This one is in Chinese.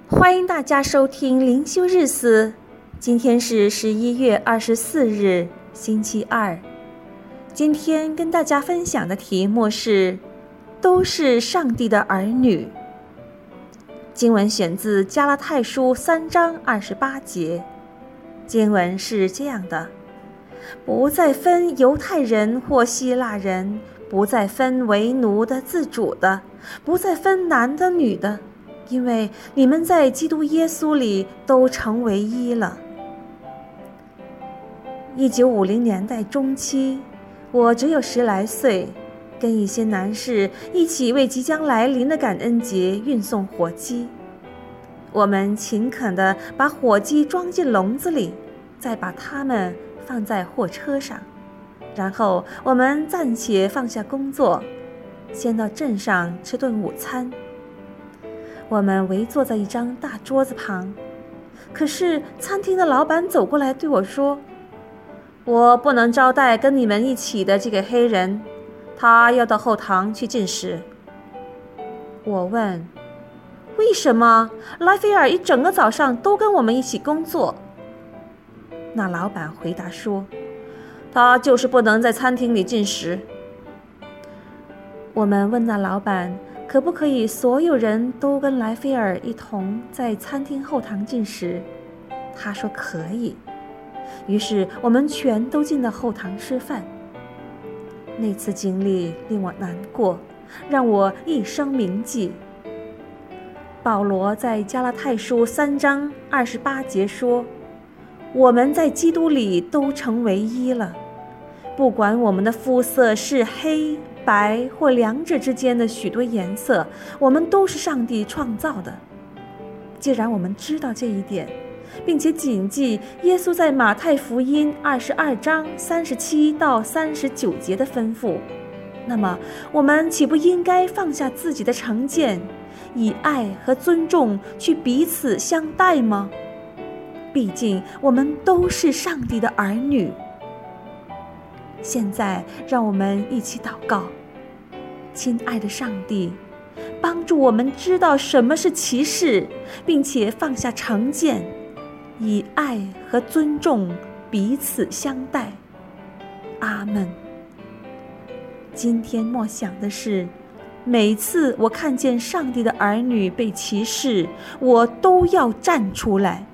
欢迎大家收听灵修日思，今天是11月24日，星期二。今天跟大家分享的题目是都是上帝的儿女。经文选自加拉太书3章28节，经文是这样的：不再分犹太人或希腊人，不再分为奴的自主的，不再分男的女的，因为你们在基督耶稣里都成为一了。1950年代中期，我只有10来岁，跟一些男士一起为即将来临的感恩节运送火鸡。我们勤恳地把火鸡装进笼子里，再把它们放在货车上，然后我们暂且放下工作，先到镇上吃顿午餐。我们围坐在一张大桌子旁，可是餐厅的老板走过来对我说：我不能招待跟你们一起的这个黑人，他要到后堂去进食。我问：为什么？莱菲尔一整个早上都跟我们一起工作。那老板回答说：他就是不能在餐厅里进食。我们问那老板可不可以所有人都跟莱菲尔一同在餐厅后堂进食，他说可以。于是我们全都进到后堂吃饭。那次经历令我难过，让我一生铭记。保罗在加拉太书3章28节说：我们在基督里都成为一了，不管我们的肤色是黑白或两者之间的许多颜色，我们都是上帝创造的。既然我们知道这一点，并且谨记耶稣在马太福音22章37到39节的吩咐，那么我们岂不应该放下自己的成见，以爱和尊重去彼此相待吗？毕竟我们都是上帝的儿女。现在让我们一起祷告。亲爱的上帝，帮助我们知道什么是歧视，并且放下成见，以爱和尊重彼此相待。阿们。今天默想的是，每次我看见上帝的儿女被歧视，我都要站出来，